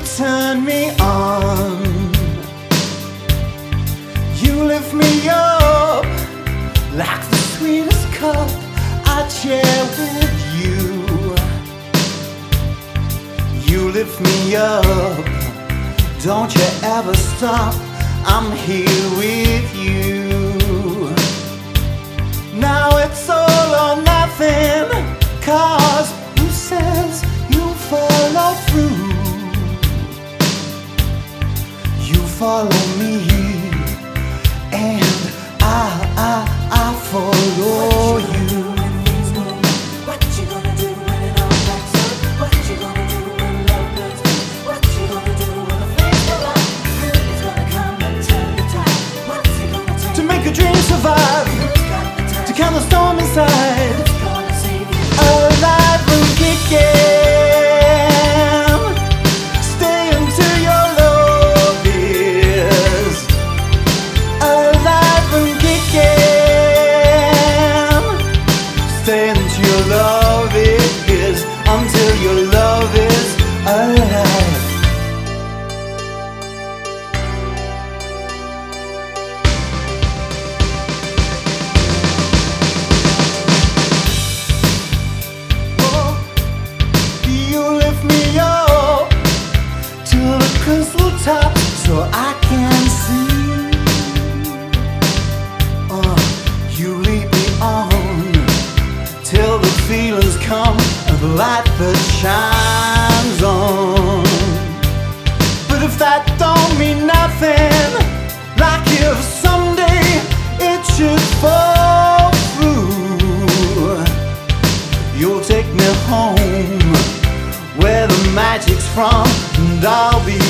turn me on. You lift me up like the sweetest cup I share with you. You lift me up, don't you ever stop, I'm here with you. Now it's all or nothing, 'cause who says you'll follow through? You follow me, and I follow you. What you gonna do when it all backs up? What you gonna do when love burns me? What you gonna do when the flames go up? Who's gonna come and turn the tide? What's it gonna take To make a dream survive, Who's got the time? to calm the storm inside, Who's gonna save you? alive and kicking. Stay until your love is alive and kicking. Stay until your love is, until your love is alive. You lift me up to the crystal top so I can see. You lead me on till the feelings come of the light that shines on. But if that don't mean nothing, like if someday it should fall through, you'll take me home where the magic's from, and I'll be